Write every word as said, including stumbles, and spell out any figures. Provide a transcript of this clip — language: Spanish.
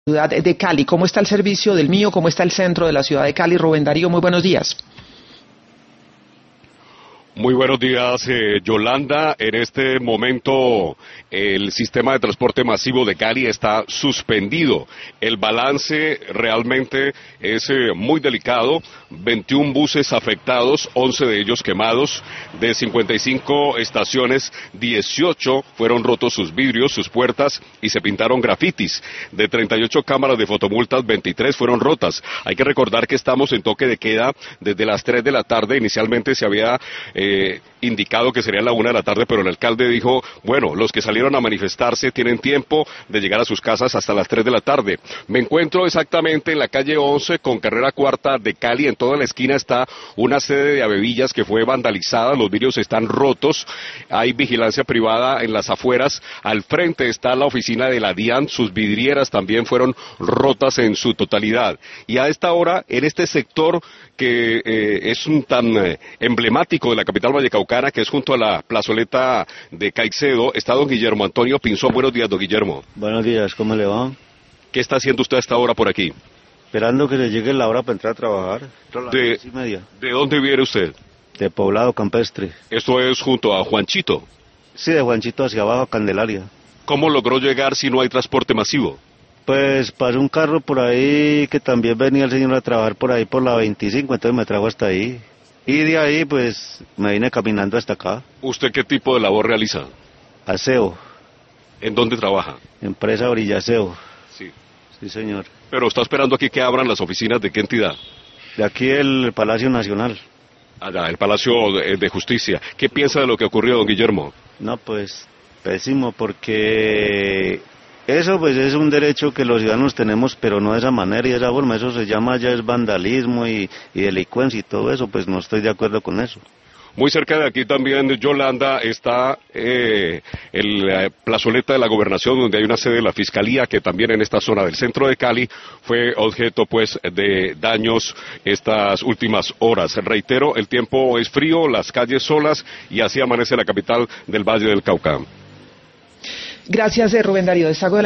ciudad de Cali. ¿Cómo está el servicio del mío? ¿Cómo está el centro de la ciudad de Cali? Rubén Darío, muy buenos días. Muy buenos días, eh, Yolanda. En este momento el sistema de transporte masivo de Cali está suspendido. El balance realmente es eh, muy delicado. veintiún buses afectados, once de ellos quemados. De cincuenta y cinco estaciones, dieciocho fueron rotos sus vidrios, sus puertas y se pintaron grafitis. De treinta y ocho cámaras de fotomultas, veintitrés fueron rotas. Hay que recordar que estamos en toque de queda desde las tres de la tarde. Inicialmente se había Eh, indicado que sería la una de la tarde, pero el alcalde dijo, bueno, los que salieron a manifestarse tienen tiempo de llegar a sus casas hasta las tres de la tarde. Me encuentro exactamente en la calle once con carrera cuarta de Cali. En toda la esquina está una sede de Avevillas que fue vandalizada, los vidrios están rotos, hay vigilancia privada en las afueras. Al frente está la oficina de la DIAN, sus vidrieras también fueron rotas en su totalidad. Y a esta hora, en este sector que eh, es un tan eh, emblemático de la capital vallecaucana, que es junto a la plazoleta de Caicedo, está don Guillermo Antonio Pinzón. Buenos días, don Guillermo. Buenos días, ¿cómo le va? ¿Qué está haciendo usted a esta hora por aquí? Esperando que le llegue la hora para entrar a trabajar. De, y media. ¿De dónde viene usted? De Poblado Campestre. Esto es junto a Juanchito. Sí, de Juanchito hacia abajo a Candelaria. ¿Cómo logró llegar si no hay transporte masivo? Pues pasó un carro por ahí que también venía el señor a trabajar por ahí por la veinticinco, entonces me trajo hasta ahí. Y de ahí pues me vine caminando hasta acá. ¿Usted qué tipo de labor realiza? Aseo. ¿En dónde trabaja? Empresa Orillaceo. Sí. Sí, señor. Pero está esperando aquí que abran las oficinas ¿de qué entidad? De aquí el Palacio Nacional. Allá, el Palacio de, de Justicia. ¿Qué piensa de lo que ocurrió, don Guillermo? No, pues pésimo, porque eso pues es un derecho que los ciudadanos tenemos, pero no de esa manera y de esa forma. Eso se llama ya es vandalismo y, y delincuencia y todo eso, pues no estoy de acuerdo con eso. Muy cerca de aquí también, Yolanda, está eh, el, la plazoleta de la Gobernación, donde hay una sede de la Fiscalía, que también en esta zona del centro de Cali fue objeto pues de daños estas últimas horas. Reitero, el tiempo es frío, las calles solas y así amanece la capital del Valle del Cauca. Gracias, Rubén Darío. Deshago de la